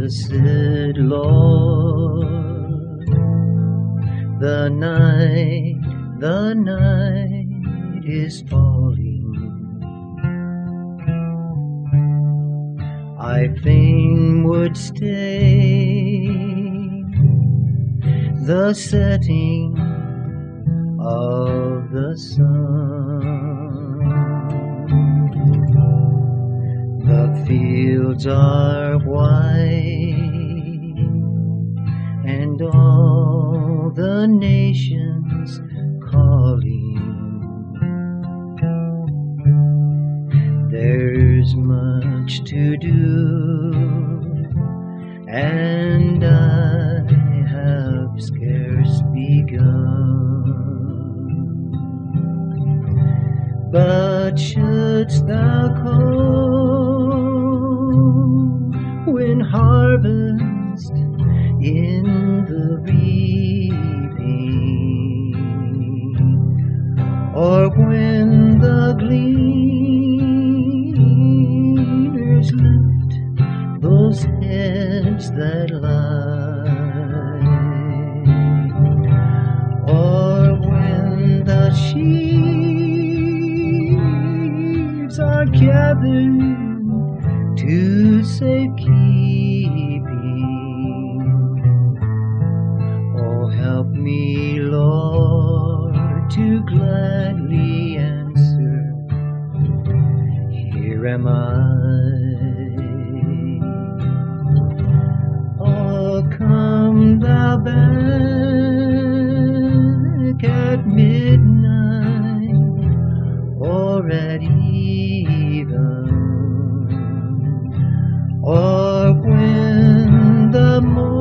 Blessed Lord, the night is falling. I fain would stay the setting of the sun. The fields are white and all the nations calling. There's much to do, and I have scarce begun. But shouldst thou come when harvest in the reaping, or when the gleaners lift those heads that lie, or when the sheaves are gathered to safekeeping, oh, help me, Lord, to gladly answer, here am I. Oh, come thou back at midnight or at even, or when the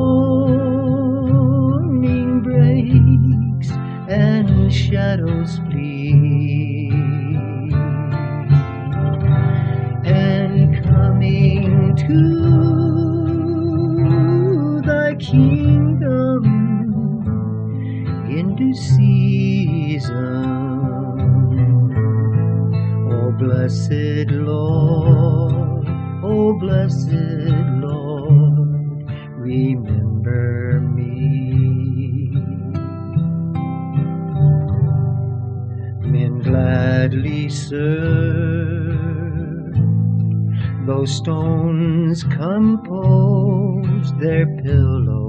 morning breaks and shadows flee, and coming to thy kingdom in due season. Oh, blessed Lord, oh, blessed Lord, remember me. Men gladly serve, though stones compose their pillows.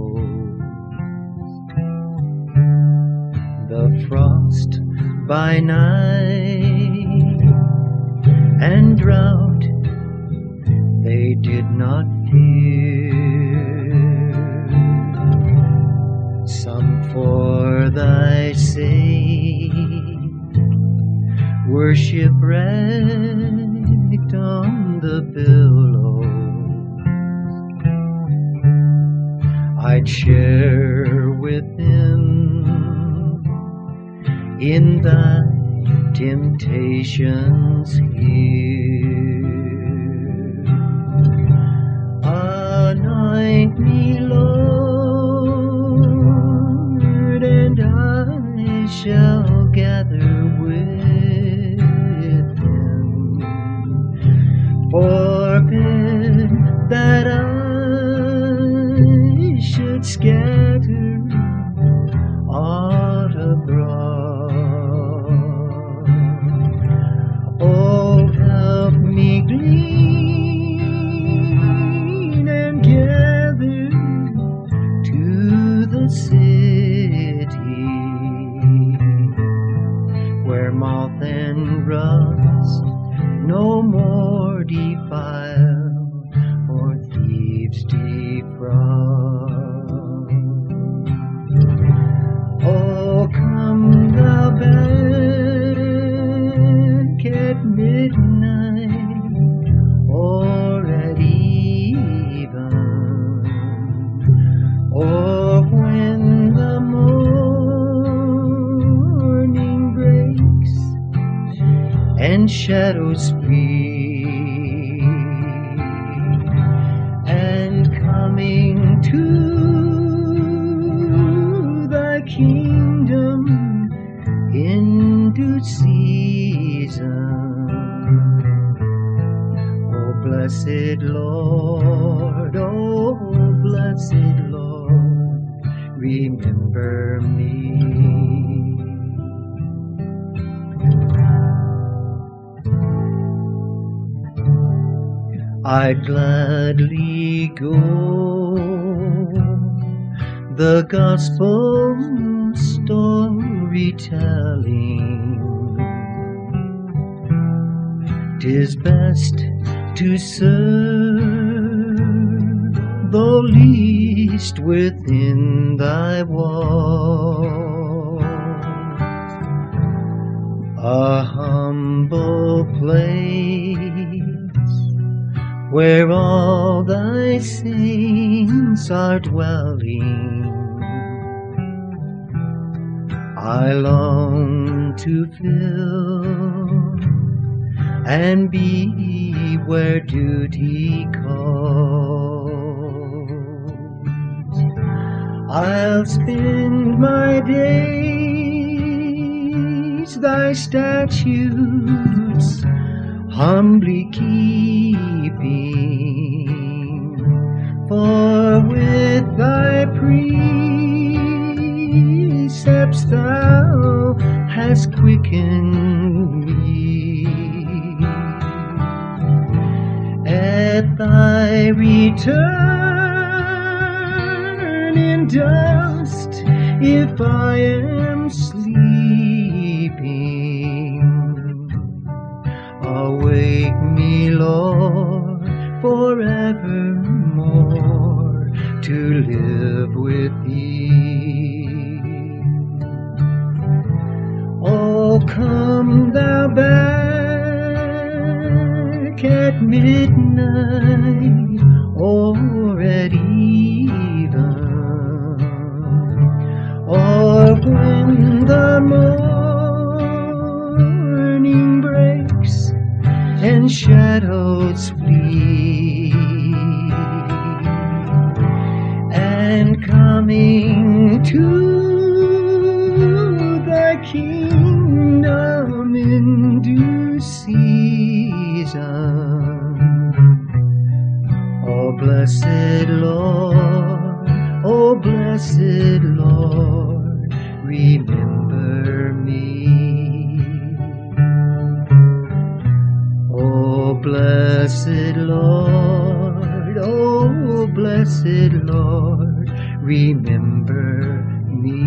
The frost by night and drought they did not fear. Some for thy sake were shipwrecked on the billows. I'd share with them in thy temptations here. Anoint me, Lord, and I shall gather with them. Forbid that I should scatter aught abroad. Oh, help me glean and gather to the city where moth and rust no more defile or thieves defraud. Oh, come thou back at midnight or at even, or when the morning breaks and shadows flee, and coming to thy kingdom in due season. Oh, blessed Lord, oh, blessed Lord, remember me. I'd gladly go the gospel story telling. 'Tis best to serve, though least within thy walls, a humble place where all thy saints are dwelling. I long to fill and be where duty calls. I'll spend my days thy statutes humbly keeping, for with thy precepts thou hast quickened me. At thy return in dust, if I am sleeping, awake me, Lord, forevermore to live with thee. Oh, come thou back at midnight or at even, or when the morning breaks and shadows flee, and coming to thy kingdom in due season. Oh, blessed Lord, oh, blessed Lord, remember me. Oh, blessed Lord, oh, blessed Lord, remember me.